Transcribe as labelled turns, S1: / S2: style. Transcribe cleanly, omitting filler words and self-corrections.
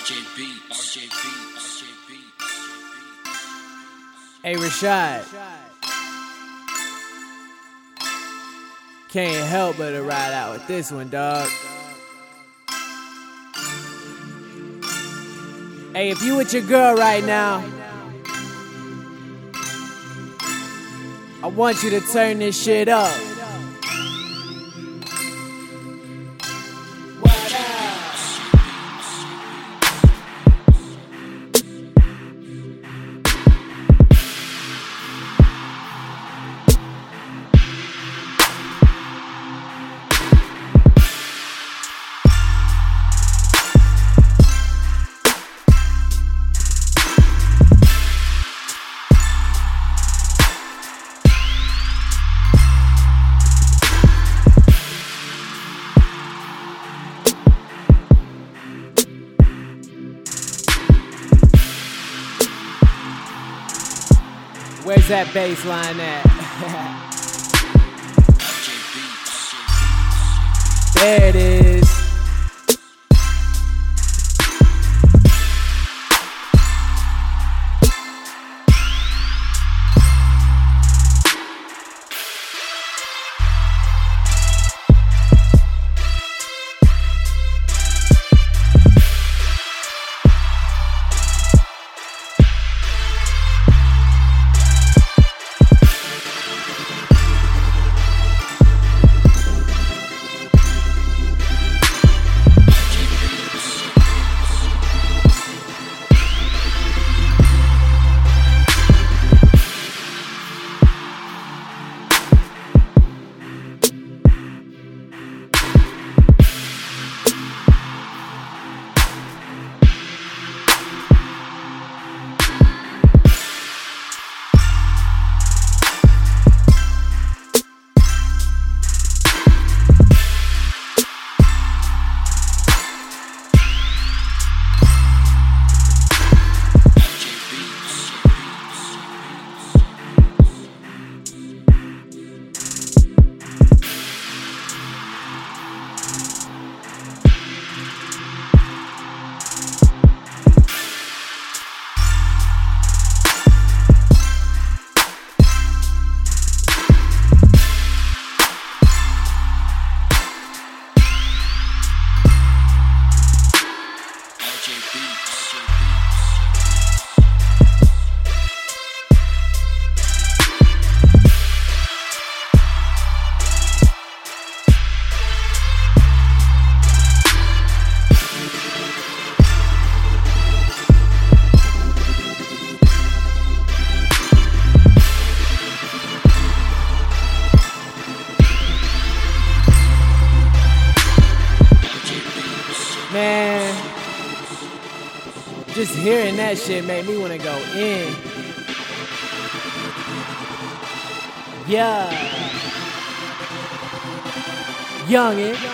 S1: Hey Rashad, can't help but to ride out with this one, dog. Hey, if you with your girl right now, I want you to turn this shit up. Where's that bass line at? There it is. Man, just hearing that shit made me want to go in. Yeah. Youngin'.